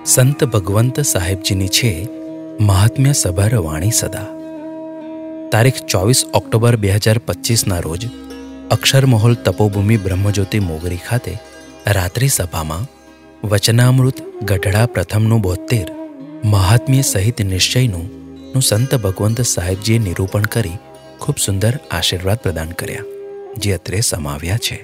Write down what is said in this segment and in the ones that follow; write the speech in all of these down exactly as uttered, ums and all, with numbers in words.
સંત ભગવંત સાહેબજીની છે મહાત્મ્ય સભર વાણી સદા. તારીખ ચોવીસ ઓક્ટોબર બે હજાર પચીસના રોજ અક્ષર મહોલ તપોભૂમિ બ્રહ્મજ્યોતિ મોગરી ખાતે રાત્રિ સભામાં વચનામૃત ગઢડા પ્રથમનું બોતેર મહાત્મ્ય સહિત નિશ્ચયનું નું સંત ભગવંત સાહેબજીએ નિરૂપણ કરી ખૂબ સુંદર આશીર્વાદ પ્રદાન કર્યા, જે અત્રે સમાવ્યા છે.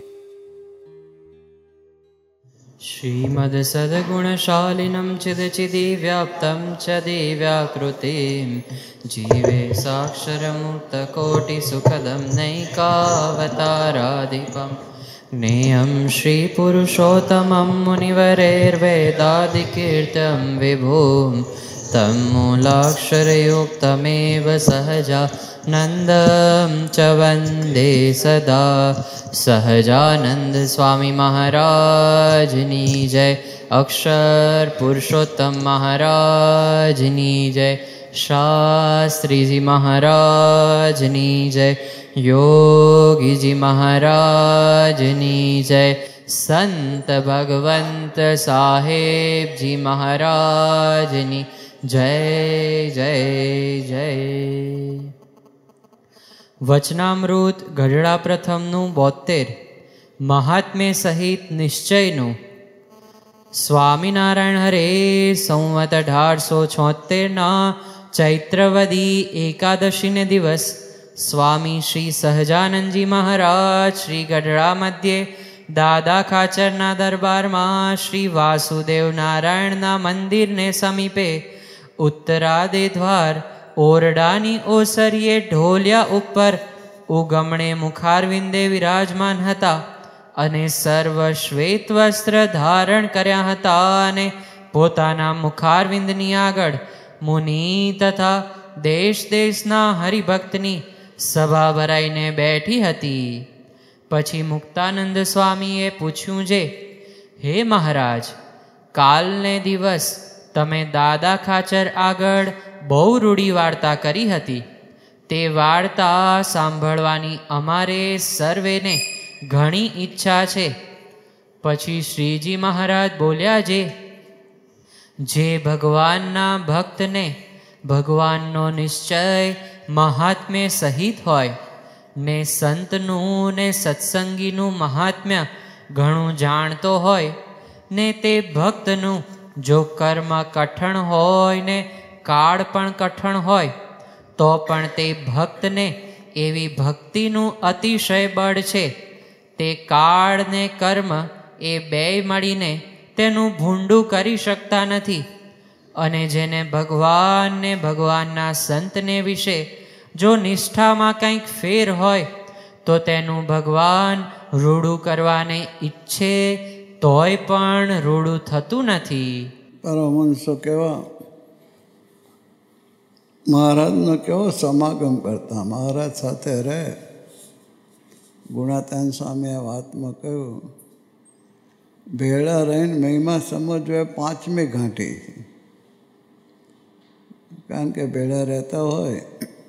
શ્રીમદ સદગુણશાલિનમ ચિદચિદીવ્યાપ્તમ ચ દિવ્યાકૃતિમ જીવે સાક્ષરમુક્તકોટિસુખદમ નૈકાવતારાધિપમ જ્ઞેયં શ્રીપુરુષોત્તમં મુનિવરેર્વેદાદિકીર્ત્યં વિભું तं મૂલાક્ષરયુક્તમેવ સહજાનંદં ચ વંદે સદા. સહજાનંદ સ્વામી મહારાજની જય. અક્ષર પુરુષોત્તમ મહારાજની જય. શાસ્ત્રીજી મહારાજની જય. યોગીજી મહારાજની જય. સંત ભગવંત સાહેબજી મહારાજની જય જય જય. વચનામૃત ગઢડા પ્રથમનું બોતેર મહાત્મ્ય સહિત નિશ્ચયનું. સ્વામિનારાયણ હરે સંવત અઢારસો છોતેરના ચૈત્રવદી એકાદશીને દિવસ સ્વામી શ્રી સહજાનંદજી મહારાજ શ્રી ગઢડા મધ્યે દાદા ખાચરના દરબારમાં શ્રી વાસુદેવ નારાયણના મંદિરને સમીપે ઉત્તરાદે દ્વાર ઓરડાની ઓસરીએ ઢોલિયા ઉપર ઉગમણે મુખારવિંદે વિરાજમાન હતા અને સર્વ શ્વેત વસ્ત્ર ધારણ કર્યા હતા અને પોતાના મુખારવિંદની આગળ મુનિ તથા દેશ દેશના હરિભક્તની સભા ભરાઈને બેઠી હતી. પછી મુક્તાનંદ સ્વામીએ પૂછ્યું છે, હે મહારાજ, કાલને દિવસ તમે દાદા ખાચર આગળ બહુ રૂઢી વાર્તા કરી હતી. તે વાર્તા સાંભળવાની અમારે સર્વેને ઘણી ઈચ્છા છે. પછી શ્રીજી મહારાજ બોલ્યા છે, જે ભગવાનના ભક્તને ભગવાનનો નિશ્ચય મહાત્મ્ય સહિત હોય ને સંતનું ને સત્સંગીનું મહાત્મ્ય ઘણું જાણતો હોય ને તે ભક્તનું જો કર્મ કઠણ હોય ને કાળ પણ કઠણ હોય તો પણ તે ભક્તને એવી ભક્તિનું અતિશય બળ છે. તે કાળ ને કર્મ એ બેય મળીને તેનું ભૂંડું કરી શકતા નથી. અને જેને ભગવાન ને ભગવાનના સંતને વિશે જો નિષ્ઠામાં કંઈક ફેર હોય તો તેનું ભગવાન રૂડું કરવાને ઈચ્છે તોય પણ રૂડું થતું નથી. પરમહંસો કેવા મહારાજનો કેવો સમાગમ કરતા, મહારાજ સાથે રહે. ગુણાતાન સ્વામીએ વાતમાં કહ્યું, ભેળા રહીને મહિમા સમજવો એ પાંચમી ઘાંટી. કારણ કે ભેળા રહેતા હોય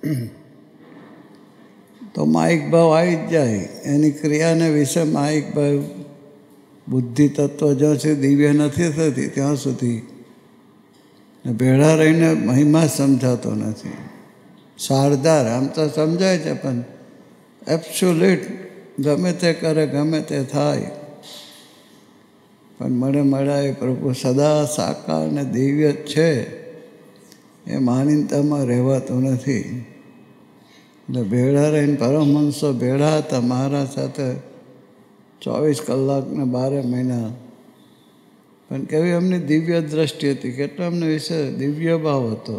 તો માઇક ભાવ આવી જ જાય. એની ક્રિયાને વિશે માઇક ભાવ બુદ્ધિ તત્વ જ્યાં સુધી દિવ્ય નથી થતી ત્યાં સુધી ભેળા રહીને મહિમા સમજાતો નથી. સારદાર આમ તો સમજાય છે, પણ એબ્સોલ્યુટ ગમે તે કરે ગમે તે થાય, પણ મળે મળાય પ્રભુ સદા સાકાર ને દિવ્ય છે એ માનીતામાં રહેવાતું નથી. એટલે ભેળા રહીને પરમહંસો ભેળા હતા મહારાજ સાથે ચોવીસ કલાકને બારે મહિના. પણ કેવી એમની દિવ્ય દ્રષ્ટિ હતી, કેટલો એમને વિશે દિવ્ય ભાવ હતો.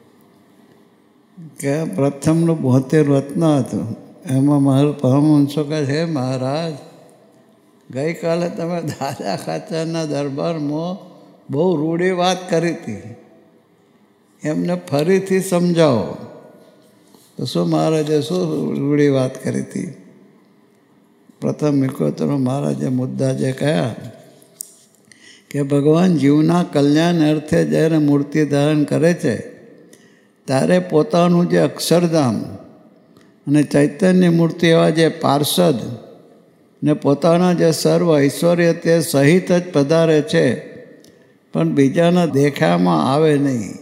કે પ્રથમનું બોતેર રત્ન હતું, એમાં મારું પરમહંસો કહે છે, હે મહારાજ, ગઈકાલે તમે દાદા ખાચરના દરબારમાં બહુ રૂડી વાત કરી હતી, એમને ફરીથી સમજાવો. તો શું મહારાજે શું રૂડી વાત કરી હતી? પ્રથમ મિકોતરો મહારાજે મુદ્દા જે કહ્યા કે ભગવાન જીવના કલ્યાણ અર્થે જ્યારે મૂર્તિ ધારણ કરે છે ત્યારે પોતાનું જે અક્ષરધામ અને ચૈતન્ય મૂર્તિ એવા જે પાર્ષદ ને પોતાના જે સર્વ ઐશ્વર્ય તે સહિત જ પધારે છે, પણ બીજાના દેખામાં આવે નહીં.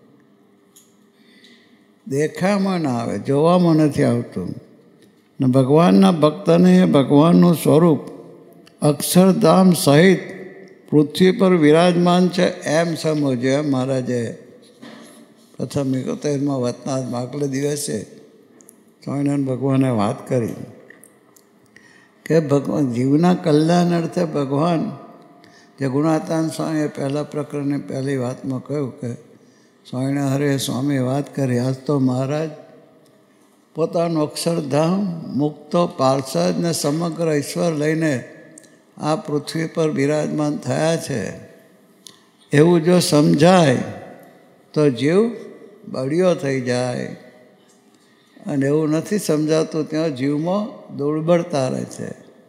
દેખામાં ના આવે, જોવામાં નથી આવતું. ને ભગવાનના ભક્તને ભગવાનનું સ્વરૂપ અક્ષરધામ સહિત પૃથ્વી પર વિરાજમાન છે એમ સમજો. એમ મહારાજે પ્રથમ એકોતેરમાં વતનાથમાં આગલે દિવસે સ્વામિનારાયણ ભગવાને વાત કરી કે ભગવાન જીવના કલ્યાણ અર્થે ભગવાન, જે ગુણાતાન સ્વામીએ પહેલાં પ્રકરણની પહેલી વાતમાં કહ્યું કે સ્વામિનારાયણ હરે સ્વામીએ વાત કરી, આજ તો મહારાજ પોતાનું અક્ષરધામ, મુક્તો, પાર્ષદ ને સમગ્ર ઈશ્વર લઈને આ પૃથ્વી પર બિરાજમાન થયા છે. એવું જો સમજાય તો જીવ બળિયો થઈ જાય, અને એવું નથી સમજાતું ત્યાં જીવમાં દુર્બળતા રહે છે.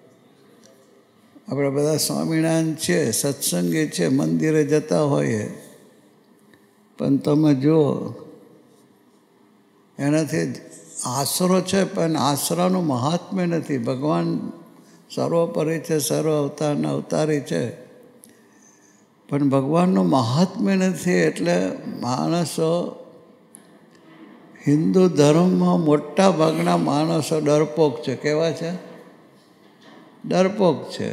આપણે બધા સ્વામિનારાયણ છીએ, સત્સંગી છે, મંદિરે જતા હોઈએ, પણ તમે જુઓ એનાથી આશરો છે પણ આશરાનું મહાત્મ્ય નથી. ભગવાન સર્વોપરી છે, સર્વ અવતારના અવતારી છે, પણ ભગવાનનું મહાત્મ્ય નથી. એટલે માણસો, હિન્દુ ધર્મમાં મોટા ભાગના માણસો ડરપોક છે. કેવા છે? ડરપોક છે.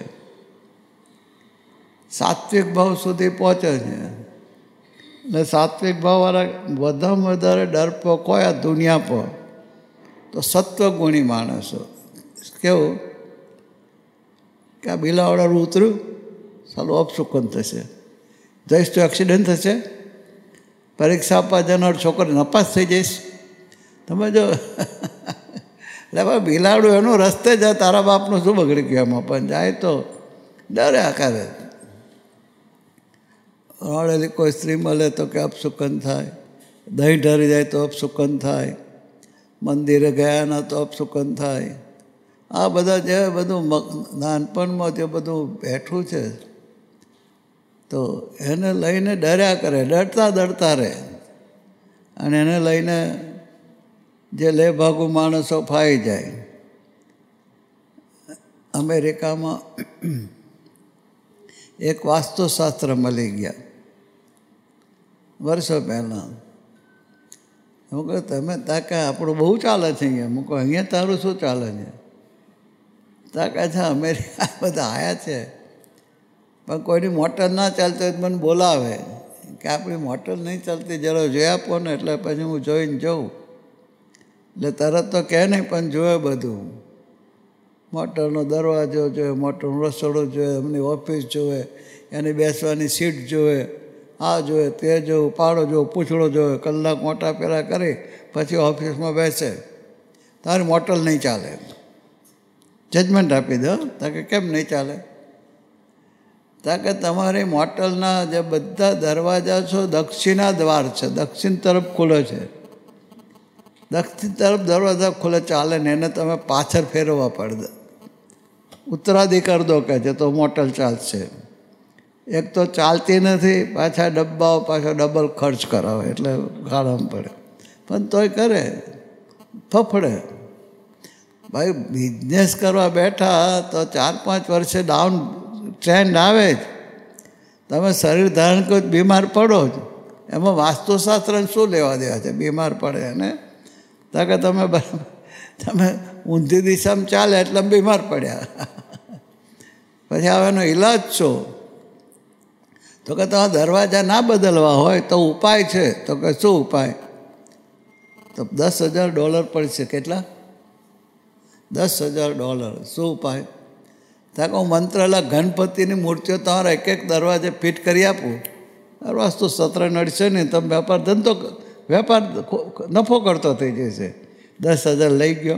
સાત્વિક ભાવ સુધી પહોંચે છે. એટલે સાત્વિક ભાવવાળા વધારેમાં વધારે ડરપોક હોય આ દુનિયા પર તો સત્વગુણી માણસો. કેવું કે આ બિલાવડાનું ઉતર્યું, સાલું અપશુકન થશે, જઈશ તો એક્સિડન્ટ થશે, પરીક્ષા આપવા જનાર છોકરી નપાસ થઈ જઈશ. તમે જો એટલે ભાઈ બિલાડું એનું રસ્તે જાય, તારા બાપનું શું બગડી ગયું એમાં? પણ જાય તો ડરે આકારે. રડેલી કોઈ સ્ત્રી મળે તો કે અપશુકન થાય, દહીં ઢરી જાય તો અપશુકન થાય, મંદિરે ગયા ના તો અપશુકન થાય. આ બધા જે બધું નાનપણમાં જે બધું બેઠું છે તો એને લઈને ડર્યા કરે, ડરતા ડરતા રહે. અને એને લઈને જે લે ભાગુ માણસો ફાઈ જાય. અમેરિકામાં એક વાસ્તુશાસ્ત્ર મળી ગયા વર્ષો પહેલાં. હું કહું તમે તાકે આપણું બહુ ચાલે છે અહીંયા. હું કહું અહીંયા તારું શું ચાલે છે? તાકે છે અમેરિકા બધા આવ્યા છે, પણ કોઈની મોટર ના ચાલતી હોય મને બોલાવે કે આપણી મોટર નહીં ચાલતી, જરા જોઈ આપો ને. એટલે પછી હું જોઈને જોઉં. એટલે તરત તો કહે નહીં, પણ જોવે બધું. મોટરનો દરવાજો જોવે, મોટરનું રસોડું જોવે, એમની ઓફિસ જોવે, એની બેસવાની સીટ જોવે, આ જોવે, તે જોવું, પાડો જોવો, પૂછડો જોવે. કલાક મોટા પેરા કરી પછી ઓફિસમાં બેસે. તારી મોટર નહીં ચાલે. જજમેન્ટ આપી દો. તાકે કેમ નહીં ચાલે? તાકે તમારી મોટલના જે બધા દરવાજા છો દક્ષિણા દ્વાર છે, દક્ષિણ તરફ ખુલે છે. દક્ષિણ તરફ દરવાજા ખુલે ચાલે ને એને તમે પાછળ ફેરવવા પડે. ઉત્તરાધિકાર દો કહે છે તો મોટર ચાલશે. એક તો ચાલતી નથી, પાછા ડબ્બાઓ પાછા ડબલ ખર્ચ કરાવે એટલે ગાળામાં પડે. પણ તોય કરે, ફફડે. ભાઈ બિઝનેસ કરવા બેઠા તો ચાર પાંચ વર્ષે ડાઉન ટ્રેન્ડ આવે જ. તમે શરીર ધારણ કરો બીમાર પડો જ. એમાં વાસ્તુશાસ્ત્રને શું લેવા દેવા છે? બીમાર પડે અને તો કે તમે તમે ઊંધી દિશામાં ચાલે એટલે બીમાર પડ્યા. પછી હવે એનો ઈલાજ શું? તો કે તમારા દરવાજા ના બદલવા હોય તો ઉપાય છે. તો કે શું ઉપાય? તો દસ હજાર ડોલર પડશે. કેટલા? દસ હજાર ડોલર. શું ઉપાય? ત્યાં કે હું મંત્રાલય ગણપતિની મૂર્તિઓ તમારા એક એક દરવાજે ફિટ કરી આપું. વાસ્તુ સત્ર નડશે નહીં, તમે વેપાર ધંધો વેપાર નફો કરતો થઈ જશે. દસ હજાર લઈ ગયો.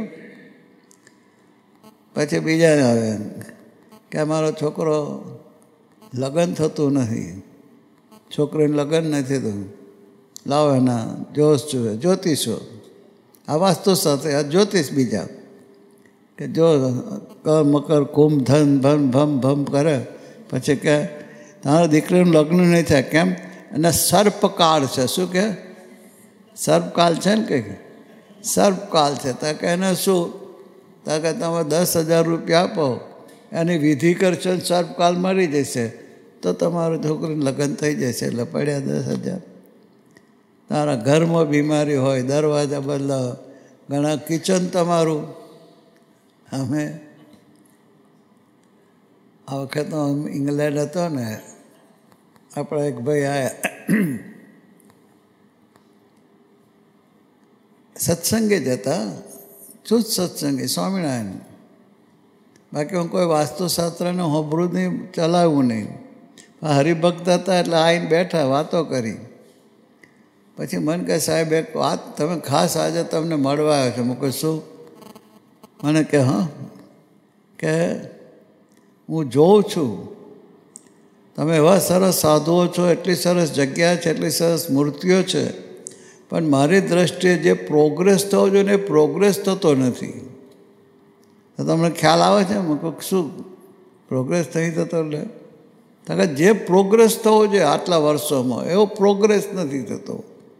પછી બીજાને આવે કે મારો છોકરો લગ્ન થતું નથી, છોકરીને લગ્ન નથી થતું, લાવો એના જોશ જોઈએ, જ્યોતિષો. આ વાસ્તુ સાથે આ જ્યોતિષ બીજા કે જો કર મકર કુંભ ધન ભમ ભમ ભમ કરે. પછી કે તારા દીકરીનું લગ્ન નહીં થાય. કેમ? અને સર્પકાળ છે. શું કે? સર્પકાળ છે ને કંઈક સર્પકાળ છે. તો કે એને શું? તો કે તમે દસ હજાર રૂપિયા આપો, એની વિધિ કરશો, સર્પકાળ મરી જશે. તો તો તમારું છોકરીને લગ્ન થઈ જશે. એટલે પડ્યા દસ હજાર. તારા ઘરમાં બીમારી હોય, દરવાજા બદલાવ, ઘણા કિચન તમારું. અમે આ વખત ઇંગ્લેન્ડ હતો ને, આપણા એક ભાઈ આવ્યા, સત્સંગે જ હતા, શુદ્ધ સત્સંગી, સ્વામિનારાયણ. બાકી હું કોઈ વાસ્તુશાસ્ત્રને હોબરું નહીં, ચલાવવું નહીં. હરિભક્ત હતા એટલે આવીને બેઠા, વાતો કરી. પછી મને કહે, સાહેબ એક વાત, તમે ખાસ આજે તમને મળવા આવ્યો છો. મેં કહ્યું શું? મને કે હા, કે હું જોઉં છું તમે એવા સરસ સાધુઓ છો, એટલી સરસ જગ્યા છે, એટલી સરસ મૂર્તિઓ છે, પણ મારી દ્રષ્ટિએ જે પ્રોગ્રેસ થવો જોઈએ ને એ પ્રોગ્રેસ થતો નથી. તો તમને ખ્યાલ આવે છે? મેં કહું શું પ્રોગ્રેસ થઈ થતો? એટલે કારણ કે જે પ્રોગ્રેસ થવો જોઈએ આટલા વર્ષોમાં એવો પ્રોગ્રેસ નથી થતો.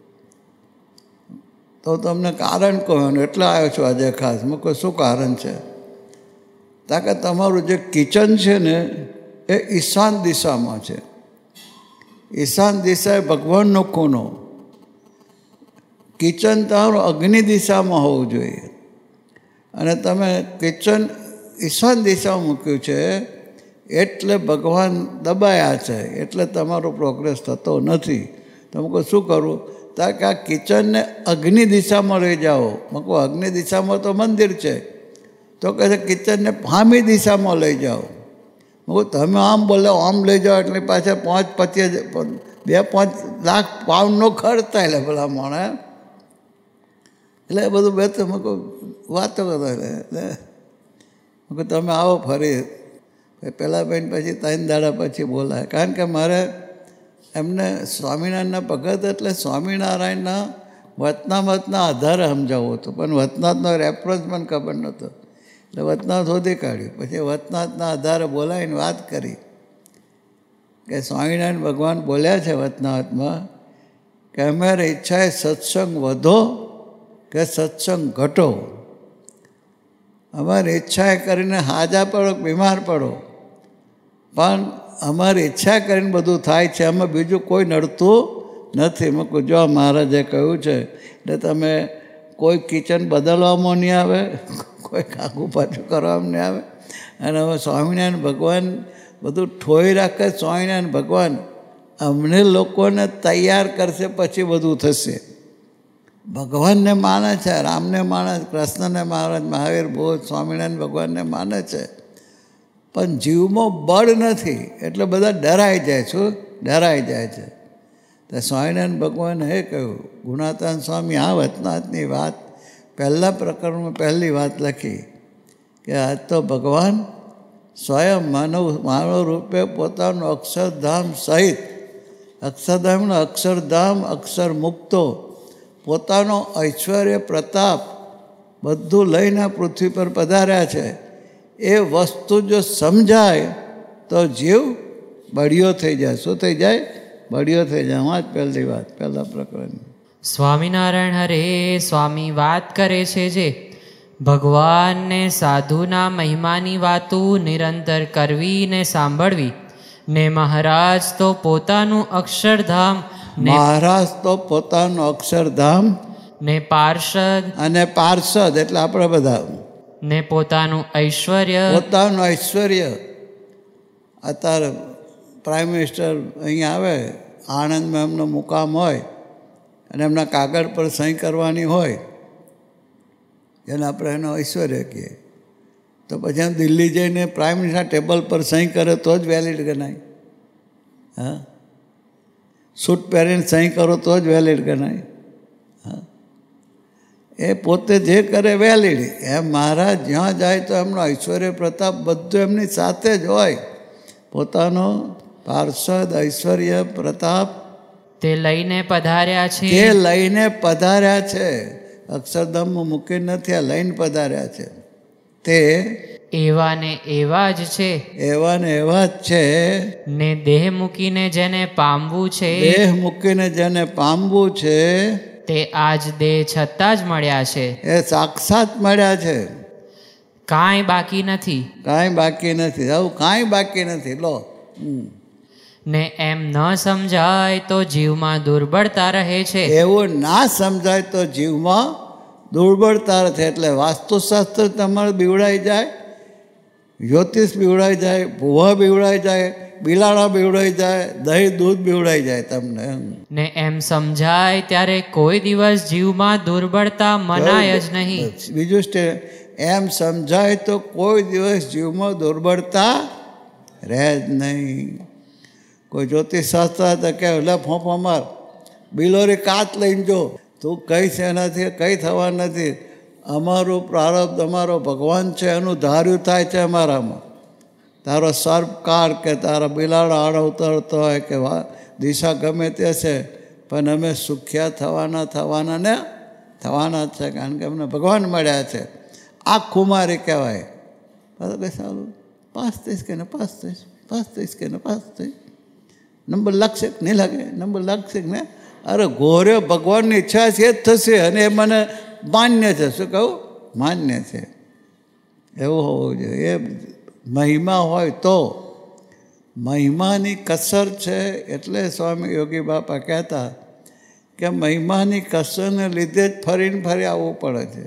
તો તમને કારણ કહ્યું, એટલે આવ્યો છું આજે ખાસ. મેં કહું શું કારણ છે? કારણ કે તમારું જે કિચન છે ને એ ઈશાન દિશામાં છે. ઈશાન દિશા એ ભગવાનનો ખૂણો. કિચન તમારું અગ્નિ દિશામાં હોવું જોઈએ, અને તમે કિચન ઈશાન દિશામાં મૂક્યું છે એટલે ભગવાન દબાયા છે, એટલે તમારો પ્રોગ્રેસ થતો નથી. તમે કહો શું કરું? કારણ કે આ કિચનને અગ્નિ દિશામાં લઈ જાઓ. મેં કહું અગ્નિ દિશામાં તો મંદિર છે. તો કહે છે કિચનને ફામી દિશામાં લઈ જાઓ. મેં કહું તમે આમ બોલો આમ લઈ જાઓ એટલે પાછા પાંચ પચીસ બે પાંચ લાખ પાઉન્ડનો ખર્ચ થાય. એટલે ભલા માણે એટલે એ બધું બે તો મેં કહું વાતો કરતા. એટલે મેં કહું તમે આવો ફરી. પહેલાં બહેન પછી ત્રણ દાડા પછી બોલાય. કારણ કે મારે એમને સ્વામિનારાયણના ભગત એટલે સ્વામિનારાયણના વતનામતના આધારે સમજાવવું હતું, પણ વતનાથનો રેફરન્સ મને ખબર નહોતો. એટલે વતનાથ શોધી કાઢ્યું. પછી વતનાથના આધારે બોલાવીને વાત કરી કે સ્વામિનારાયણ ભગવાન બોલ્યા છે વતનાથમાં કે અમારી ઈચ્છાએ સત્સંગ વધો કે સત્સંગ ઘટો. અમારી ઈચ્છાએ કરીને હાજા પડો, બીમાર પડો, પણ અમારી ઈચ્છા કરીને બધું થાય છે, આમાં બીજું કોઈ નડતું નથી. મેં કહું જો મહારાજે કહ્યું છે એટલે તમે કોઈ કિચન બદલવામાં નહીં આવે, કોઈ કાગું પાછું કરવામાં નહીં આવે. અને હવે સ્વામિનારાયણ ભગવાન બધું ઠોઈ રાખે. સ્વામિનારાયણ ભગવાન અમને લોકોને તૈયાર કરશે, પછી બધું થશે. ભગવાનને માને છે, રામને માને, કૃષ્ણને માને, મહાવીર બૌદ્ધ સ્વામિનારાયણ ભગવાનને માને છે, પણ જીવમાં બળ નથી એટલે બધા ડરાઈ જાય. શું ડરાઈ જાય છે? તો સ્વામિનારાયણ ભગવાને એ કહ્યું, ગુણાતાન સ્વામી આ વતનાથની વાત પહેલાં પ્રકરણમાં પહેલી વાત લખી કે આજ તો ભગવાન સ્વયં માનવ માનવ રૂપે પોતાનું અક્ષરધામ સહિત, અક્ષરધામનો અક્ષરધામ અક્ષર મુક્તો પોતાનો ઐશ્વર્ય પ્રતાપ બધું લઈને પૃથ્વી પર પધાર્યા છે. એ વસ્તુ જો સમજાય તો જીવ બળિયો થઈ જાય. શું થઈ જાય? બળિયો થઈ જાય. આમાં જ પહેલી વાત, પહેલા પ્રકરણ. સ્વામિનારાયણ હરે સ્વામી વાત કરે છે જે ભગવાનને સાધુના મહિમાની વાતો નિરંતર કરવી ને સાંભળવી, ને મહારાજ તો પોતાનું અક્ષરધામ મહારાજ તો પોતાનું અક્ષરધામ ને પાર્ષદ અને પાર્ષદ એટલે આપણે બધા ને પોતાનું ઐશ્વર્ય પોતાનું ઐશ્વર્ય. અત્યારે પ્રાઇમ મિનિસ્ટર અહીંયા આવે, આણંદમાં એમનો મુકામ હોય અને એમના કાગળ પર સહી કરવાની હોય, એને આપણે એનો ઐશ્વર્ય કહીએ. તો પછી એમ દિલ્હી જઈને પ્રાઇમ મિનિસ્ટર ટેબલ પર સહી કરે તો જ વેલિડ ગણાય. હા, સૂટ પહેરીને સહી કરો તો જ વેલિડ ગણાય. હા, એ પોતે જે કરે વેલિડ. એમ મહારાજ જ્યાં જાય તો એમનો ઐશ્વર્ય પ્રતાપ બધું એમની સાથે જ હોય. પોતાનો પાર્ષદ ઐશ્વર્ય પ્રતાપ તે લઈને પધાર્યા છે. તે લઈને પધાર્યા છે. અક્ષરધામમાં મૂકી નથી, આ લઈને પધાર્યા છે. તે એવા ને એવા જ છે. એવા ને એવા જ છે. ને દેહ મૂકીને જેને પામવું છે, દેહ મૂકીને જેને પામવું છે તે આજ દેહ છતાં જ મળ્યા છે. એ સાક્ષાત મળ્યા છે. કાંઈ બાકી નથી. કાંઈ બાકી નથી. આવું કાંઈ બાકી નથી. લો ને એમ ન સમજાય તો જીવમાં દુર્બળતા રહે છે. એવું ના સમજાય તો જીવમાં દુર્બળતા રહે. એટલે વાસ્તુશાસ્ત્ર તમારે બીવડાઈ જાય, જ્યોતિષ બીવડાઈ જાય, ભૂવા બીવડાઈ જાય, બિલાડા બીવડાઈ જાય, દહીં દૂધ બીવડાઈ જાય તમને. ને એમ સમજાય ત્યારે કોઈ દિવસ જીવમાં દુર્બળતા મનાય જ નહીં. બીજું સ્ટે એમ સમજાય તો કોઈ દિવસ જીવમાં દુર્બળતા રહે જ નહીં. કોઈ જ્યોતિષ શાસ્ત્ર તો કે લે ફોંફો માર, બિલોરી કાચ લઈને જો, તું કઈ છે નથી, કઈ થવા નથી. અમારું પ્રારબ્ધ અમારો ભગવાન છે, એનું ધાર્યું થાય છે અમારામાં. તારો સર્પ કાળ કે તારા બિલાડા આડ ઉતરતો હોય કે દિશા ગમે તે છે, પણ અમે સુખ્યા થવાના થવાના ને થવાના જ છે, કારણ કે અમને ભગવાન મળ્યા છે. આ ખુમારી કહેવાય. બરાબર, સારું પાસ થઈશ કે ને પાસ થઈશ, પાસ થઈશ કે ને પાસ થઈશ. નંબર લાગશે કે નહીં લાગે, નંબર લાગશે કે ને. અરે ઘોરે ભગવાનની ઈચ્છા છે જ થશે, અને એ મને માન્ય છે. શું કહું? માન્ય છે. એવું હોવું જોઈએ. એ મહિમા હોય તો. મહિમાની કસર છે. એટલે સ્વામી યોગી બાપા કહેતા કે મહિમાની કસરને લીધે જ ફરીને ફરી આવવું પડે છે.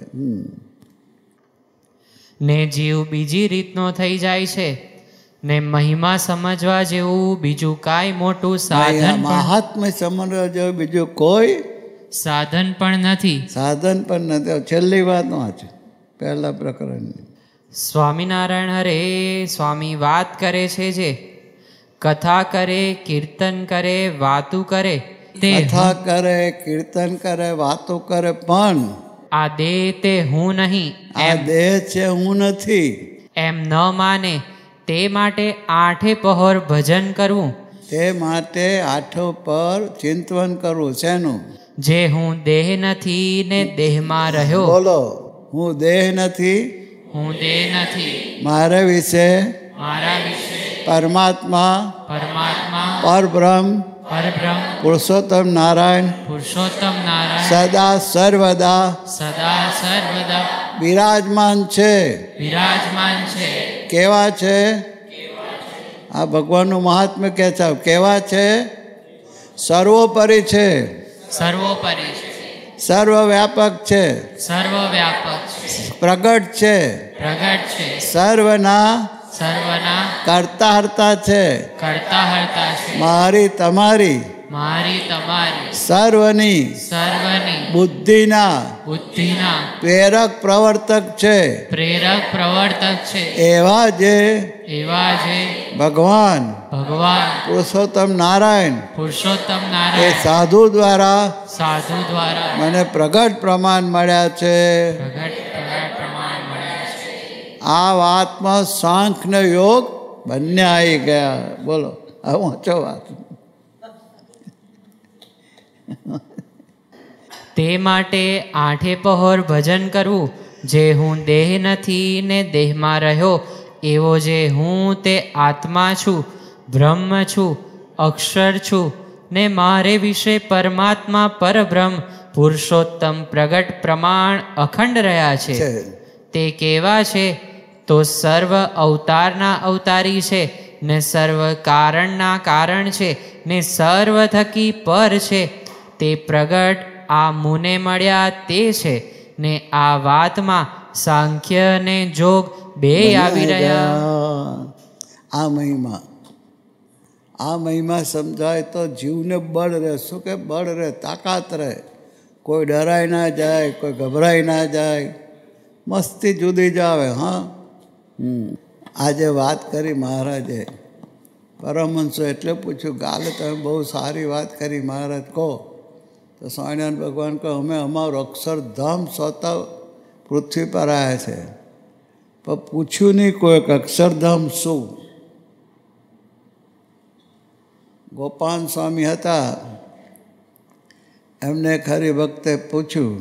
ને જીવ બીજી રીતનો થઈ જાય છે. ને મહિમા સમજવા જેવું બીજું કાંઈ મોટું સાધન, મહાત્મ્ય સમજવા જેવું બીજું કોઈ સાધન પણ નથી. સાધન પણ નથી. છેલ્લી વાત વાંચ પહેલા પ્રકરણની. સ્વામિનારાયણ હરે સ્વામી વાત કરે છે જે કથા કરે, કીર્તન કરે, વાતું કરે, તે કથા કરે, કીર્તન કરે, વાતો કરે, પણ આ દેહ તે હું નહીં, આ દેહ છે હું નથી એમ ન માને. તે માટે આઠે પહોર ભજન કરવું. તે માટે આઠો પર ચિંતન કરવું. શેનું? જે હું દેહ નથી ને દેહમાં રહ્યો. બોલો, હું દેહ નથી, હું દેહ નથી, મારા વિશે મારા વિશે પરમાત્મા, પરમાત્મા, પરબ્રહ્મ, પરબ્રહ્મ, પુરુષોત્તમ નારાયણ પુરુષોત્તમ નારાયણ સદા સર્વદા સદા સર્વદા બિરાજમાન છે. વિરાજમાન છે. કેવા છે? આ ભગવાનનું મહાત્મ્ય કે છે. કેવા છે? સર્વોપરી છે, સર્વોપરી છે, સર્વવ્યાપક છે, સર્વવ્યાપક છે, પ્રગટ છે, પ્રગટ છે, સર્વના સર્વના કરતા હર્તા છે, કરતા હર્તા છે. મારી તમારી મારી તમારી સર્વની સર્વની બુદ્ધિના બુદ્ધિના પ્રેરક પ્રવર્તક છે. પ્રેરક પ્રવર્તક છે. એવા જે એવા જે ભગવાન ભગવાન પુરુષોત્તમ નારાયણ પુરુષોત્તમ એ નારાયણ સાધુ દ્વારા સાધુ દ્વારા મને પ્રગટ પ્રમાણ મળ્યા છે. પ્રગટ પ્રગટ પ્રમાણ મળ્યા છે. આ વાતમાં સાંખ ને યોગ બંને આવી ગયા. બોલો, આ વાંચો વાત. તે માટે આઠે પહોર ભજન કરવું. જે હું દેહ નથી ને દેહમાં રહ્યો એવો જે હું તે આત્મા છું, બ્રહ્મ છું, અક્ષર છું, ને મારે વિશે પરમાત્મા પરબ્રહ્મ પુરુષોત્તમ પ્રગટ પ્રમાણ અખંડ રહ્યા છે. તે કેવા છે? તો સર્વ અવતારના અવતારી છે, ને સર્વ કારણના કારણ છે, ને સર્વ થકી પર છે. તે પ્રગટ આ મુને મળ્યા તે છે. ને આ વાતમાં સાંખ્ય ને જોગ બે આવી રહ્યા. આ મહિમા આ મહિમા સમજાય તો જીવને બળ રહે. શું કે બળ રહે, તાકાત રહે. કોઈ ડરાય ના જાય, કોઈ ગભરાય ના જાય, મસ્તી જુદી જ આવે. હા, હમ આજે વાત કરી મહારાજે, પરમહંસો એટલે પૂછ્યું, ગાલે તમે બહુ સારી વાત કરી મહારાજ, કહો. તો સ્વામિનારાયણ ભગવાન કહો, અમે અમારું અક્ષરધામ સ્વતઃ પૃથ્વી પર આવ્યા છે, પણ પૂછ્યું નહીં કોઈ અક્ષરધામ શું. ગોપાલ સ્વામી હતા, એમને ખરી વખતે પૂછ્યું.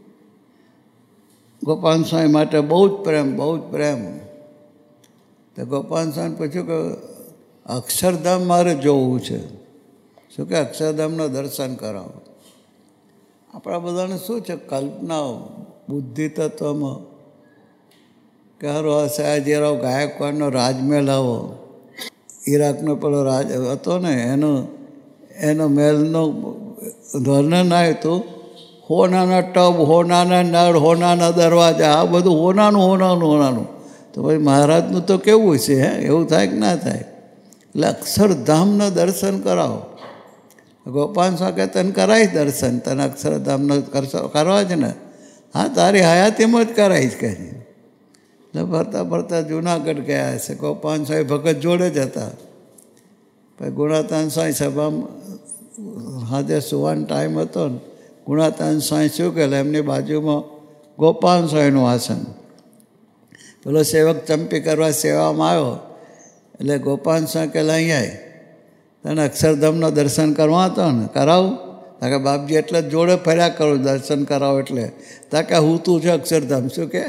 ગોપાલ સ્વામી માટે બહુ જ પ્રેમ, બહુ જ પ્રેમ. તો ગોપાલ સ્વામી પૂછ્યું કે અક્ષરધામ મારે જોવું છે. શું કે અક્ષરધામના દર્શન કરાવો. આપણા બધાને શું છે કલ્પનાઓ બુદ્ધિ તત્વમાં કે હારો સયાજીરાવ ગાયકવાડનો રાજમહેલ આવો, ઈરાકનો પેલો રાજ હતો ને એનો એનો મહેલનો વર્ણન આવ્યું હતું, હોનાના ટબ, હોનાના નળ, હોનાના દરવાજા, આ બધું હોનાનું હોનાનું હોનાનું. તો ભાઈ મહારાજનું તો કેવું છે? હે, એવું થાય કે ના થાય? એટલે અક્ષરધામના દર્શન કરાવો. ગોપાલ સ્વામી કે તને કરાવીશ દર્શન, તને અક્ષરધામના કરવા છે ને? હા, તારી હયાતીમાં જ કરાવીશ કહે. એટલે ફરતા ફરતા જુનાગઢ ગયા છે. ગોપાલ સ્વામી ભગત જોડે જ હતા. પછી ગુણાતાન સ્વામી સભામાં હાજર સુવાનો ટાઈમ હતો ને, ગુણાતાન સ્વામી શું કહેલા, એમની બાજુમાં ગોપાલ સ્વામીનું આસન. પેલો સેવક ચંપી કરવા સેવામાં આવ્યો એટલે ગોપાલ સ્વામી કહેલા અહીંયા તને અક્ષરધામના દર્શન કરવા હતો ને, કરાવું? તાકે બાપજી એટલે જ જોડે ફર્યા કરું દર્શન કરાવો એટલે. તાકે હું તું છે અક્ષરધામ. શું કે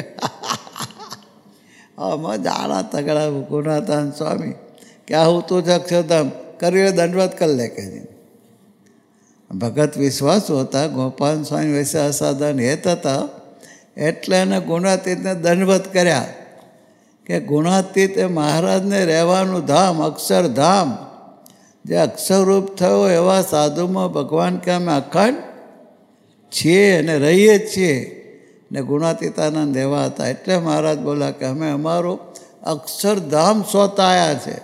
આમાં જાણા તગડા ગુણાતાન સ્વામી કે આ હું તું છે અક્ષરધામ, કરી દંડવત કરી લે કે. ભગત વિશ્વાસુ હતા, ગોપાલ સ્વામી વૈસે અસાધારણ હેત હતા, એટલે એને ગુણાતીતને દંડવત કર્યા કે ગુણાતીત એ મહારાજને રહેવાનું ધામ, અક્ષરધામ. જે અક્ષરરૂપ થયો એવા સાધુમાં ભગવાન કે અમે અખંડ છીએ અને રહીએ છીએ. ને ગુણાતીતાનંદ એવા હતા એટલે મહારાજ બોલ્યા કે અમે અમારું અક્ષરધામ સોતાયા છે.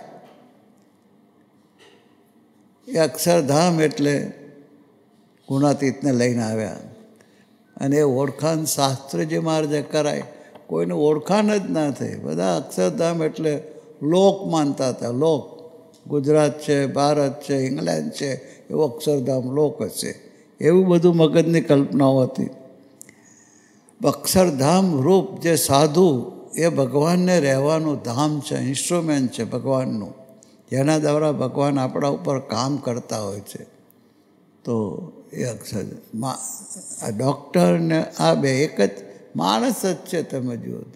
એ અક્ષરધામ એટલે ગુણાતીતને લઈને આવ્યા. અને એ ઓળખાણ શાસ્ત્રીજી મહારાજે કરાય, કોઈનું ઓળખાણ જ ના થઈ. બધા અક્ષરધામ એટલે લોક માનતા હતા. લોક ગુજરાત છે, ભારત છે, ઇંગ્લેન્ડ છે, એવો અક્ષરધામ લોક હશે, એવું બધું મગજની કલ્પનાઓ હતી. અક્ષરધામ રૂપ જે સાધુ એ ભગવાનને રહેવાનું ધામ છે, ઇન્સ્ટ્રુમેન્ટ છે ભગવાનનું, જેના દ્વારા ભગવાન આપણા ઉપર કામ કરતા હોય છે. તો એ અક્ષર આ ડૉક્ટર ને આ બે એક જ માણસ જ છે. તમે જુઓ તો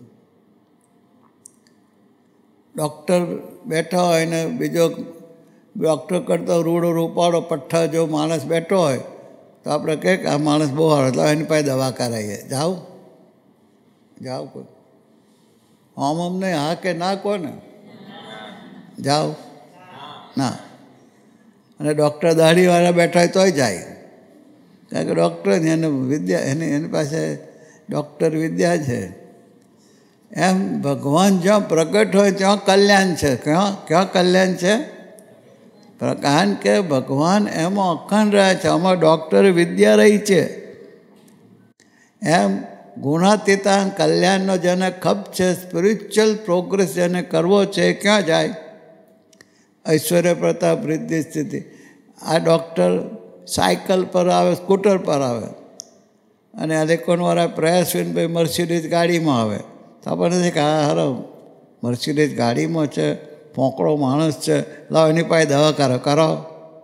ડૉક્ટર બેઠા હોય ને બીજો ડૉક્ટર કરતો રૂડો રૂપાળો પઠ્ઠા જો માણસ બેઠો હોય તો આપણે કહે કે આ માણસ બહુ સારો, એટલે એની પાસે દવા કરાવીએ. જાઓ જાઓ કોઈ આમ આમ નહીં, હા કે ના કોને જાઓ ના. અને ડૉક્ટર દાઢીવાળા બેઠા હોય તોય જાય, કારણ કે ડૉક્ટર એને વિદ્યા એની એની પાસે ડૉક્ટર વિદ્યા છે. એમ ભગવાન જ્યાં પ્રગટ હોય ત્યાં કલ્યાણ છે. ક્યાં ક્યાં કલ્યાણ છે? કારણ કે ભગવાન એમાં અખંડ રહે છે, આમાં ડૉક્ટર વિદ્યા રહી છે. એમ ગુણાતીતાન કલ્યાણનો જેને ખપ છે, સ્પિરિચ્યુઅલ પ્રોગ્રેસ જેને કરવો છે, ક્યાં જાય? ઐશ્વર્ય પ્રતાપ રિદ્ધિ સ્થિતિ. આ ડૉક્ટર સાયકલ પર આવે, સ્કૂટર પર આવે, અને આ લેકોનવાળા પ્રયાસવીનભાઈ મર્સિડીઝ ગાડીમાં આવે. તો આપણને કે આ હારો મર્સિડીઝ ગાડીમાં છે, પોંકળો માણસ છે, લાવો એની પાસે દવા કરો કરાવો.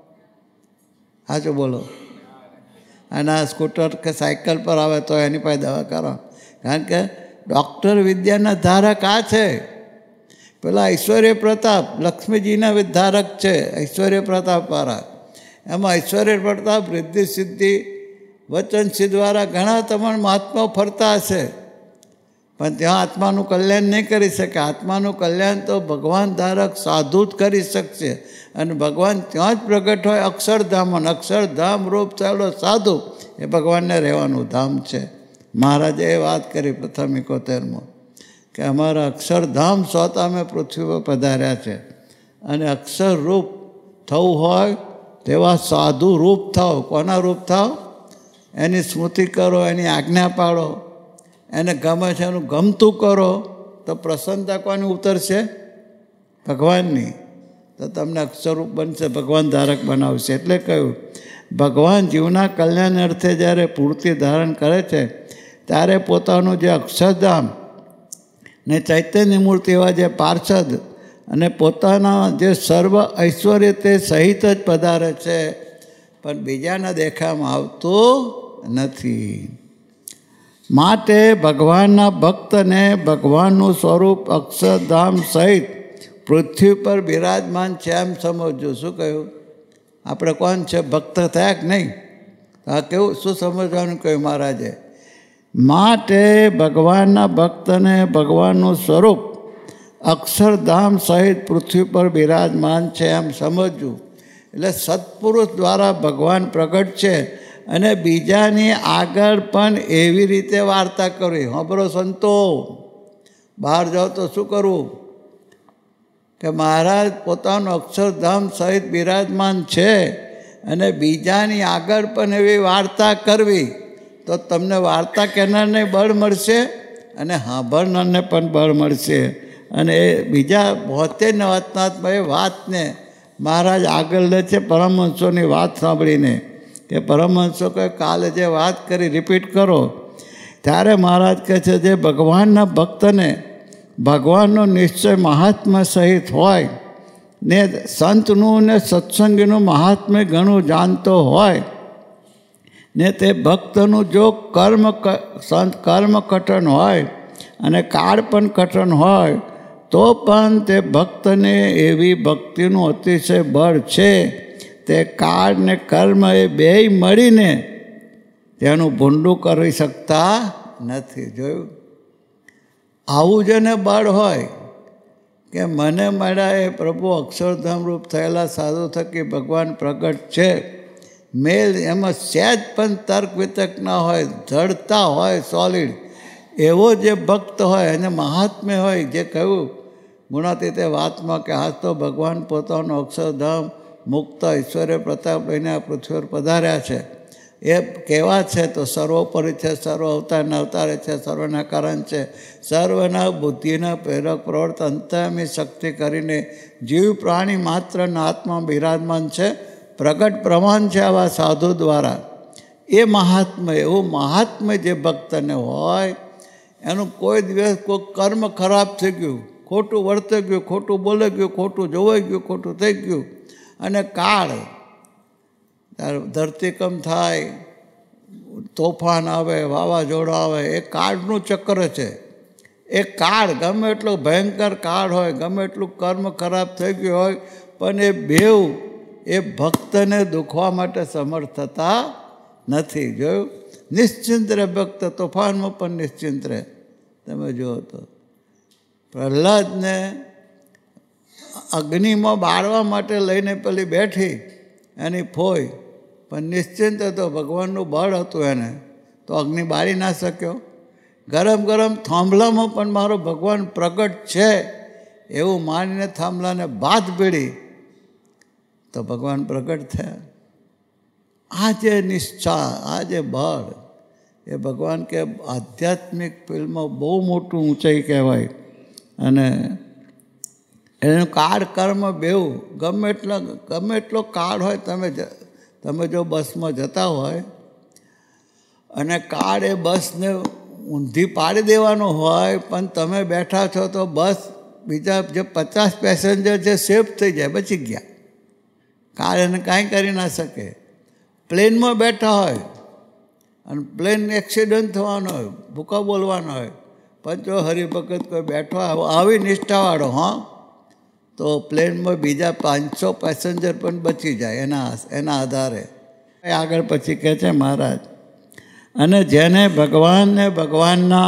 સાચું બોલો. અને આ સ્કૂટર કે સાયકલ પર આવે તો એની પાસે દવા કરો, કારણ કે ડૉક્ટર વિદ્યાના ધારક આ છે. પેલા ઐશ્વર્ય પ્રતાપ લક્ષ્મીજીના ધારક છે, ઐશ્વર્ય પ્રતાપ વાળા. એમાં ઐશ્વર્ય પ્રતાપ રિદ્ધિ સિદ્ધિ વચન સિદ્ધ દ્વારા ઘણા તમારા મહાત્માઓ ફરતા હશે, પણ ત્યાં આત્માનું કલ્યાણ નહીં કરી શકે. આત્માનું કલ્યાણ તો ભગવાન ધારક સાધુ જ કરી શકશે. અને ભગવાન ત્યાં જ પ્રગટ હોય અક્ષરધામમાં. અક્ષરધામ રૂપ થયેલો સાધુ એ ભગવાનને રહેવાનું ધામ છે. મહારાજે એ વાત કરી પ્રથમ એકોતેરમાં કે અમારા અક્ષરધામ સ્વતા અમે પૃથ્વી પર પધાર્યા છે. અને અક્ષર રૂપ થવું હોય તેવા સાધુ રૂપ થાવ. કોના રૂપ થાવ? એની સ્મૃતિ કરો, એની આજ્ઞા પાડો, એને ગમે છે એનું ગમતું કરો, તો પ્રસન્નતા કોની ઉતરશે? ભગવાનની. તો તમને અક્ષરરૂપ બનશે, ભગવાન ધારક બનાવશે. એટલે કહ્યું ભગવાન જીવના કલ્યાણ અર્થે જ્યારે પૂર્તિ ધારણ કરે છે ત્યારે પોતાનું જે અક્ષરધામ ને ચૈતન્ય મૂર્તિ એવા જે પાર્ષદ અને પોતાના જે સર્વ ઐશ્વર્ય તે સહિત જ પધારે છે, પણ બીજાના દેખામાં આવતું નથી. માટે ભગવાનના ભક્તને ભગવાનનું સ્વરૂપ અક્ષરધામ સહિત પૃથ્વી પર બિરાજમાન છે એમ સમજજો. શું કહ્યું? આપણે કોણ છે? ભક્ત થયા કે નહીં? આ કેવું શું સમજવાનું કહ્યું મહારાજે? માટે ભગવાનના ભક્તને ભગવાનનું સ્વરૂપ અક્ષરધામ સહિત પૃથ્વી પર બિરાજમાન છે એમ સમજવું. એટલે સત્પુરુષ દ્વારા ભગવાન પ્રગટ છે અને બીજાની આગળ પણ એવી રીતે વાર્તા કરવી. સાંભળો સંતો, બહાર જાઓ તો શું કરવું કે મહારાજ પોતાનું અક્ષરધામ સહિત બિરાજમાન છે અને બીજાની આગળ પણ એવી વાર્તા કરવી, તો તમને વાર્તા કહેનારને બળ મળશે અને સાંભળનારને પણ બળ મળશે. અને એ બીજા બોતેર નવતનાથમાં એ વાતને મહારાજ આગળ લે છે પરમહંસોની વાત સાંભળીને, કે પરમહંસો કહે કાલે જે વાત કરી રિપીટ કરો. ત્યારે મહારાજ કહે છે જે ભગવાનના ભક્તને ભગવાનનો નિશ્ચય મહાત્મા સહિત હોય ને સંતનું ને સત્સંગીનું મહાત્મ્ય ઘણું જાણતો હોય ને તે ભક્તનું જો કર્મ સંત કર્મ કઠણ હોય અને કાળ પણ કઠણ હોય તો પણ તે ભક્તને એવી ભક્તિનું અતિશય બળ છે. તે કાળ ને કર્મ એ બેય મળીને તેનું ભૂંડું કરી શકતા નથી. જોયું? આવું જેને બળ હોય કે મને મળ્યા એ પ્રભુ અક્ષરધામ રૂપ થયેલા સાધુ થકી ભગવાન પ્રગટ છે, મેલ એમાં સહેજ પણ તર્ક વિતર્ક ના હોય, જડતા હોય સોલિડ, એવો જે ભક્ત હોય અને મહાત્મ્ય હોય, જે કહ્યું ગુણાતીત વાતમાં કે આજ તો ભગવાન પોતાનું અક્ષરધામ મુક્ત ઈશ્વરે પ્રતાપ લઈને આ પૃથ્વી પર પધાર્યા છે. એ કેવા છે તો સર્વોપરી છે, સર્વ અવતારના અવતારે છે, સર્વના કારણ છે, સર્વના બુદ્ધિના પ્રેરક પ્રવર્ત અંતર્યામી શક્તિ કરીને જીવ પ્રાણી માત્રના આત્મા બિરાજમાન છે, પ્રગટ પ્રમાણ છે આવા સાધુ દ્વારા. એ મહાત્મ્ય, એવું મહાત્મ્ય જે ભક્તને હોય એનું કોઈ દિવસ કોઈ કર્મ ખરાબ થઈ ગયું, ખોટું વર્તાઈ ગયું, ખોટું બોલાઈ ગયું, ખોટું જોવાઈ ગયું, ખોટું થઈ ગયું અને કાળ ધરતીકંપ થાય, તોફાન આવે, વાવાઝોડા આવે, એ કાળનું ચક્ર છે. એ કાળ ગમે એટલો ભયંકર કાળ હોય, ગમે એટલું કર્મ ખરાબ થઈ ગયું હોય, પણ એ બેવ એ ભક્તને દુખવા માટે સમર્થ થતા નથી. જોયું? નિશ્ચિંત રહે ભક્ત, તોફાનમાં પણ નિશ્ચિંત રહે. તમે જુઓ તો પ્રહલાદને અગ્નિમાં બાળવા માટે લઈને પેલી બેઠી એની ફોઈ, પણ નિશ્ચિંત હતો, ભગવાનનું બળ હતું એને, તો અગ્નિ બાળી ના શક્યો. ગરમ ગરમ થાંભલામાં પણ મારો ભગવાન પ્રગટ છે એવું માનીને થાંભલાને બાદ પીડી તો ભગવાન પ્રગટ થયા. આ જે નિષ્ઠા, આ જે બળ, એ ભગવાન કે આધ્યાત્મિક ફિલ્મમાં બહુ મોટું ઊંચાઈ કહેવાય. અને એનું કાળ કર્મ બેઉ ગમે એટલો ગમે એટલો કાળ હોય, તમે તમે જો બસમાં જતા હોય અને કાળ એ બસને ઊંધી પાડી દેવાનો હોય, પણ તમે બેઠા છો તો બસ બીજા જે પચાસ પેસેન્જર છે સેફ થઈ જાય, બચી ગયા. કાળ એને કાંઈ કરી ના શકે. પ્લેનમાં બેઠા હોય અને પ્લેન એક્સિડન્ટ થવાનો હોય, ભૂકા બોલવાનો હોય, પણ જો હરિભગત કોઈ બેઠો આવી નિષ્ઠાવાળો, હા, તો પ્લેનમાં બીજા પાંચસો પેસેન્જર પણ બચી જાય એના એના આધારે. આગળ પછી કહે છે મહારાજ, અને જેને ભગવાનને ભગવાનના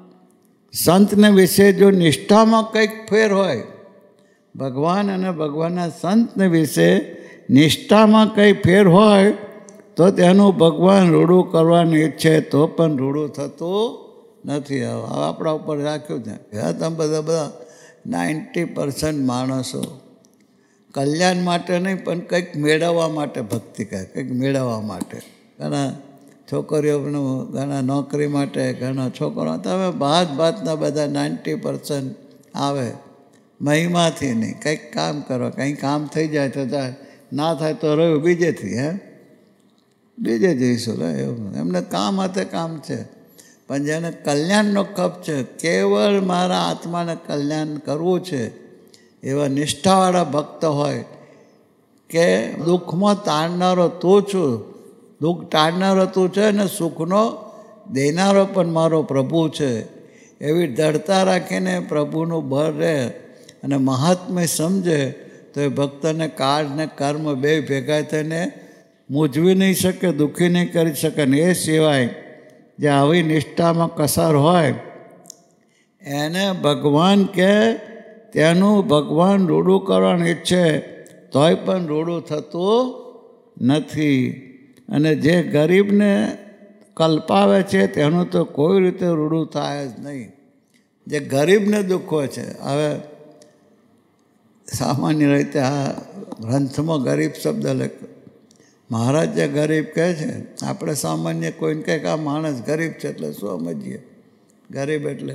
સંતને વિશે જો નિષ્ઠામાં કંઈક ફેર હોય, ભગવાન અને ભગવાનના સંતને વિશે નિષ્ઠામાં કંઈ ફેર હોય તો તેનું ભગવાન રૂડું કરવાની ઈચ્છે તો પણ રૂડું થતું નથી. હવે આપણા ઉપર રાખ્યું છે. તમે બધા બધા નાઇન્ટી પર્સન્ટ માણસો કલ્યાણ માટે નહીં પણ કંઈક મેળવવા માટે ભક્તિ કરે, કંઈક મેળવવા માટે. ઘણા છોકરીઓનું, ઘણા નોકરી માટે, ઘણા છોકરો, તમે ભાત ભાતના બધા નાઇન્ટી પર્સન્ટ આવે મહિમાથી નહીં. કંઈક કામ કરો, કંઈ કામ થઈ જાય તો થાય, ના થાય તો રહ્યું બીજેથી. હે બીજે જઈશું, એવું એમને કામ હાથે કામ છે. પણ જેને કલ્યાણનો કપ છે, કેવળ મારા આત્માને કલ્યાણ કરવું છે, એવા નિષ્ઠાવાળા ભક્ત હોય કે દુઃખમાં તારનારો તું છું, દુઃખ ટાળનારો તું છે અને સુખનો દેનારો પણ મારો પ્રભુ છે, એવી દૃઢતા રાખીને પ્રભુનું બળ રહે અને મહાત્મ્ય સમજે તો એ ભક્તને કાળ ને કર્મ બે ભેગા થઈને મૂંઝવી નહીં શકે, દુઃખી નહીં કરી શકે. ને એ સિવાય જે આવી નિષ્ઠામાં કસર હોય એને ભગવાન કે તેનું ભગવાન રૂડું કરવાનું ઈચ્છે તોય પણ રૂડું થતું નથી. અને જે ગરીબને કલ્પાવે છે તેનું તો કોઈ રીતે રૂડું થાય જ નહીં. જે ગરીબને દુઃખો છે, હવે સામાન્ય રીતે આ ગ્રંથમાં ગરીબ શબ્દ લખ મહારાજ જે ગરીબ કહે છે, આપણે સામાન્ય કોઈને કહે કે આ માણસ ગરીબ છે એટલે શું સમજીએ? ગરીબ એટલે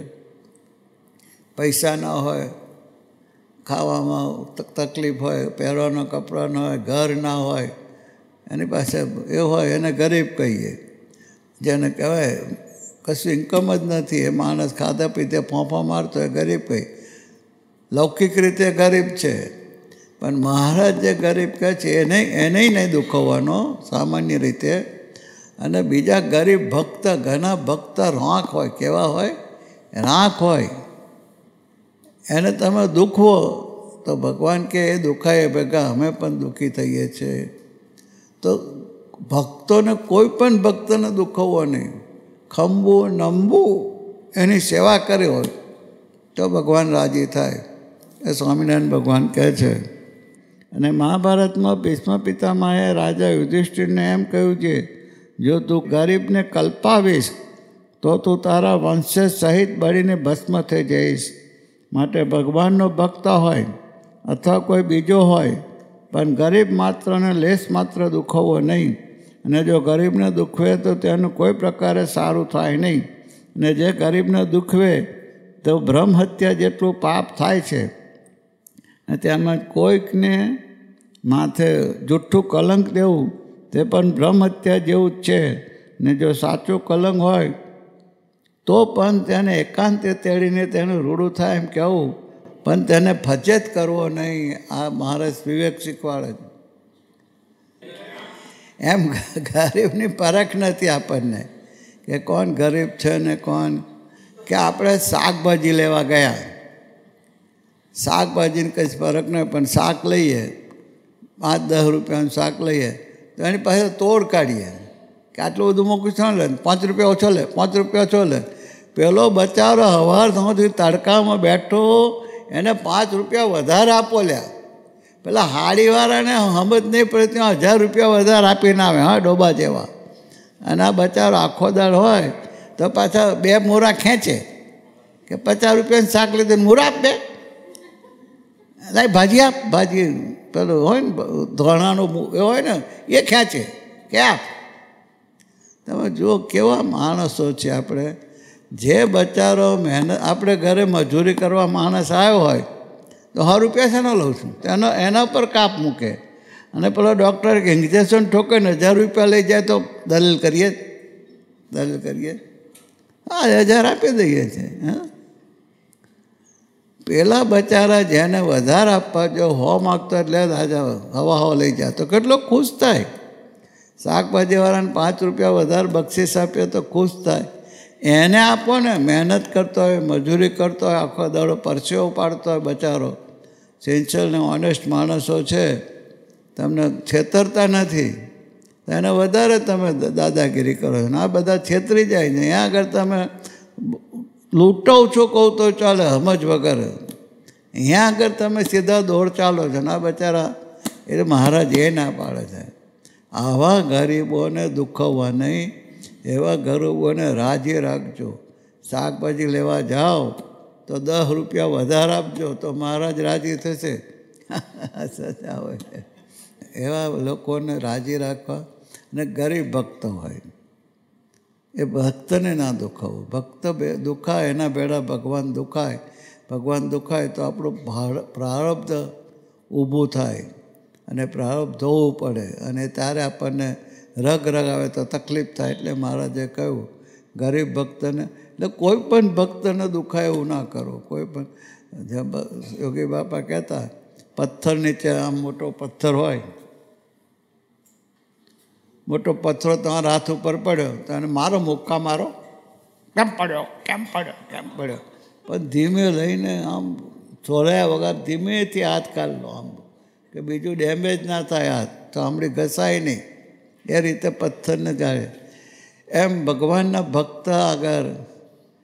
પૈસા ના હોય, ખાવામાં તકલીફ હોય, પહેરવાના કપડાં ન હોય, ઘર ના હોય, એની પાસે એ હોય એને ગરીબ કહીએ. જેને કહેવાય કશું ઇન્કમ જ નથી, એ માણસ ખાધા પીતે ફોંફા મારતો હોય ગરીબ કહી. લૌકિક રીતે ગરીબ છે, પણ મહારાજ જે ગરીબ કહે છે એને એને નહીં દુખવવાનો સામાન્ય રીતે. અને બીજા ગરીબ ભક્ત, ઘણા ભક્ત રાંક હોય, કેવા હોય? રાંક હોય, એને તમે દુખવો તો ભગવાન કે એ દુખાય ભેગા અમે પણ દુઃખી થઈએ છીએ. તો ભક્તોને કોઈ પણ ભક્તને દુખવવો નહીં. ખંભવું નમવું એની સેવા કરી હોય તો ભગવાન રાજી થાય, એ સ્વામિનારાયણ ભગવાન કહે છે. અને મહાભારતમાં ભીષ્મ પિતામહે રાજા યુધિષ્ઠિરને એમ કહ્યું છે, જો તું ગરીબને કલ્પાવીશ તો તું તારા વંશ સહિત બળીને ભસ્મ થઈ જઈશ. માટે ભગવાનનો ભક્ત હોય અથવા કોઈ બીજો હોય, પણ ગરીબ માત્રને લેશ માત્ર દુખવવો નહીં. અને જો ગરીબને દુખવે તો તેનું કોઈ પ્રકારે સારું થાય નહીં. અને જે ગરીબને દુખવે તો બ્રહ્મ હત્યા જેટલું પાપ થાય છે. અને તેમાં કોઈકને માથે જુઠ્ઠું કલંક દેવું તે પણ બ્રહ્મ હત્યા જેવું જ છે. ને જો સાચું કલંક હોય તો પણ તેને એકાંતે તેડીને તેનું રૂડું થાય એમ કહેવું, પણ તેને ફજેત કરવો નહીં. આ મહારાજ વિવેક શીખવાડે છે. એમ ગરીબની પરખ નથી આપણને કે કોણ ગરીબ છે ને કોણ. કે આપણે શાકભાજી લેવા ગયા, શાકભાજીને કંઈ ફરક નહીં, પણ શાક લઈએ, પાંચ દસ રૂપિયાનું શાક લઈએ તો એની પાસે તોડ કાઢીએ કે આટલું બધું મોકું શું લે, પાંચ રૂપિયા ઓછો લે, પાંચ રૂપિયા ઓછો લે. પેલો બચારો હવાર સુધી તડકામાં બેઠો, એને પાંચ રૂપિયા વધારે આપો લ્યા. પેલા હાડીવાળાને સમજ નહીં પડે ત્યાં હજાર રૂપિયા વધારે આપીને આવે, હા ડોબા જેવા. અને આ બચારો આખો દાળ હોય તો પાછા બે મૂરા ખેંચે કે પચાસ રૂપિયાનું શાક લીધું, મૂરા આપ બે, લાઈ ભાજી આપ, ભાજી પેલું હોય ને ધોણાનું એ હોય ને એ ખેંચે કે આપ. તમે જુઓ કેવા માણસો છે આપણે. જે બચારો મહેનત, આપણે ઘરે મજૂરી કરવા માણસ આવ્યો હોય તો સો રૂપિયા શેનો લઉં છું, તેનો એના પર કાપ મૂકે. અને પેલો ડૉક્ટર ઇન્જેક્શન ઠોકે ને હજાર રૂપિયા લઈ જાય તો દલીલ કરીએ દલીલ કરીએ હા હજાર આપી દઈએ છીએ. હા, પેલા બચારા જેને વધારે આપવા જો હો માગતો એટલે રાજા હવા હવા લઈ જાય તો કેટલો ખુશ થાય. શાકભાજીવાળાને પાંચ રૂપિયા વધારે બક્ષિસ આપ્યો તો ખુશ થાય. એને આપો ને, મહેનત કરતો હોય, મજૂરી કરતો હોય, આખો દાડો પરસેવો પાડતો હોય બચારો. સિન્સિયર ને ઓનેસ્ટ માણસો છે, તમને છેતરતા નથી, એને વધારે તમે દાદાગીરી કરો છો. આ બધા છેતરી જાય ને અહીંયા આગળ તમે લૂંટો છો કહું તો ચાલે, સમજ વગર. અહીંયા આગળ તમે સીધા દોડ ચાલો છો ને આ બચારા એટલે મહારાજ એ ના પાડે છે. આવા ગરીબોને દુખવવા નહીં, એવા ગરીબોને રાજી રાખજો. શાકભાજી લેવા જાઓ તો દસ રૂપિયા વધારે આપજો તો મહારાજ રાજી થશે. સચા હોય એવા લોકોને રાજી રાખવા. અને ગરીબ ભક્ત હોય એ ભક્તને ના દુખાવું. ભક્ત દુખાય એના ભેળા ભગવાન દુખાય. ભગવાન દુખાય તો આપણું પ્રારબ્ધ ઊભું થાય અને પ્રારબ્ધ ધોવું પડે. અને ત્યારે આપણને રગ રગ આવે તો તકલીફ થાય. એટલે મહારાજે કહ્યું ગરીબ ભક્તને, એટલે કોઈ પણ ભક્તને દુખાય એવું ના કરો. કોઈ પણ યોગી બાપા કહેતા, પથ્થર નીચે આમ મોટો પથ્થર હોય, મોટો પથ્થરો તમારા હાથ ઉપર પડ્યો તો એને મારો મુક્કા મારો, કેમ પડ્યો કેમ પડ્યો કેમ પડ્યો. પણ ધીમે લઈને આમ ચોરાયા વગર ધીમેથી હાથ કાઢ લો, આમ કે બીજું ડેમેજ ના થાય હાથ, તો આમળી ઘસાય નહીં. એ રીતે પથ્થરને જાળે. એમ ભગવાનના ભક્ત આગળ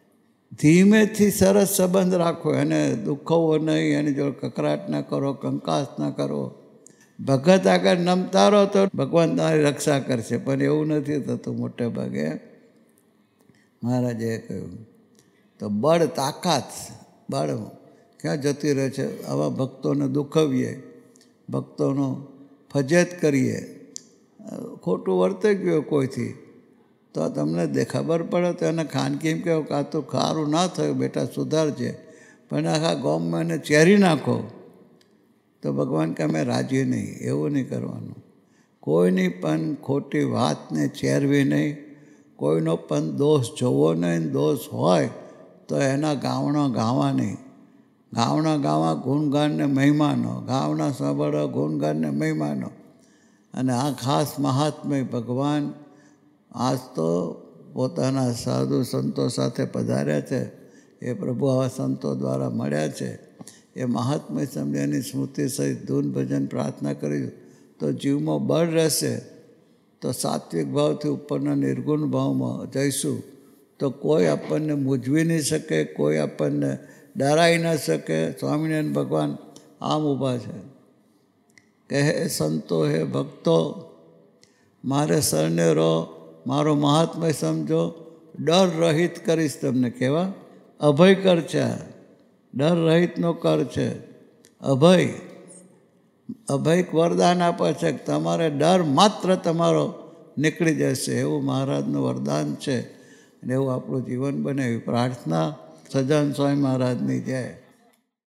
ધીમેથી સરસ સંબંધ રાખો, એને દુખવો નહીં, એની જોડે કકરાટ ના કરો, કંકાસ ના કરો. ભગત આગળ નમતા રહો તો ભગવાન તમારી રક્ષા કરશે, પણ એવું નથી થતું મોટે ભાગે. મહારાજે કહ્યું તો બળ તાકાત, બળ ક્યાં જતી રહે છે? આવા ભક્તોને દુખવીએ, ભક્તોનો ફજેત કરીએ, ખોટું વર્તાઈ ગયું કોઈથી તો તમને દે ખબર પડે તો એને ખાનગીમ કહો કે આ તો ખારું ના થયું બેટા સુધારજે, પણ આખા ગામમાં એને ચેરી નાખો તો ભગવાન કે અમે રાજી નહીં. એવું નહીં કરવાનું. કોઈની પણ ખોટી વાતને ચેરવી નહીં, કોઈનો પણ દોષ જોવો નહીં. દોષ હોય તો એના ગાવણા ગાવા નહીં. ગાવણા ગાવા ગુણગાનને મહિમાનો, ગાવણા સાંભળવા ગુણગાનને મહિમાનો. અને આ ખાસ મહાત્મય ભગવાન આજ તો પોતાના સાધુ સંતો સાથે પધાર્યા છે. એ પ્રભુ આવા સંતો દ્વારા મળ્યા છે. એ મહાત્મય સમયની સ્મૃતિ સહિત ધૂન ભજન પ્રાર્થના કરી તો જીવમાં બળ રહેશે. તો સાત્વિક ભાવથી ઉપરના નિર્ગુણ ભાવમાં જઈશું તો કોઈ આપણને મૂંઝવી નહીં શકે, કોઈ આપણને ડરાઈ ન શકે. સ્વામિનારાયણ ભગવાન આમ ઊભા છે કે હે સંતો, હે ભક્તો, મારે શરણે રહો, મારો મહાત્મય સમજો, ડર રહિત કરીશ તમને. કેવા અભય કર છે, ડર રહિતનો કર છે. અભય અભય વરદાન આપે છે કે તમારે ડર માત્ર તમારો નીકળી જશે, એવું મહારાજનું વરદાન છે. અને એવું આપણું જીવન બને એવી પ્રાર્થના. સજાન સ્વામી મહારાજની જય.